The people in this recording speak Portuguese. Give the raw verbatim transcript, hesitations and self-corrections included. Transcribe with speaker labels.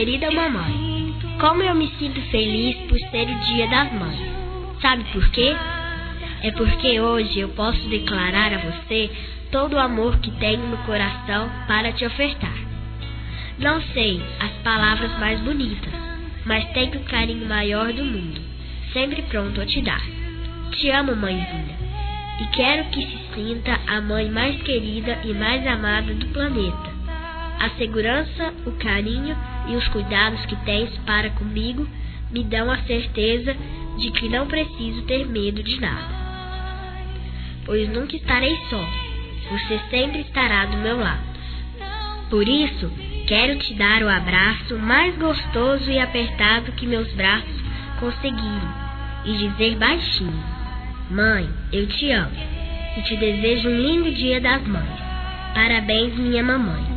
Speaker 1: querida mamãe, como eu me sinto feliz por ser o Dia das Mães. Sabe por quê? É porque hoje eu posso declarar a você todo o amor que tenho no coração para te ofertar. Não sei as palavras mais bonitas, mas tenho o carinho maior do mundo, sempre pronto a te dar. Te amo, mãezinha, e quero que se sinta a mãe mais querida e mais amada do planeta. A segurança, o carinho e os cuidados que tens para comigo me dão a certeza de que não preciso ter medo de nada, pois nunca estarei só. Você sempre estará do meu lado. Por isso, quero te dar o abraço mais gostoso e apertado que meus braços conseguiram e dizer baixinho: mãe, eu te amo e te desejo um lindo Dia das Mães. Parabéns, minha mamãe.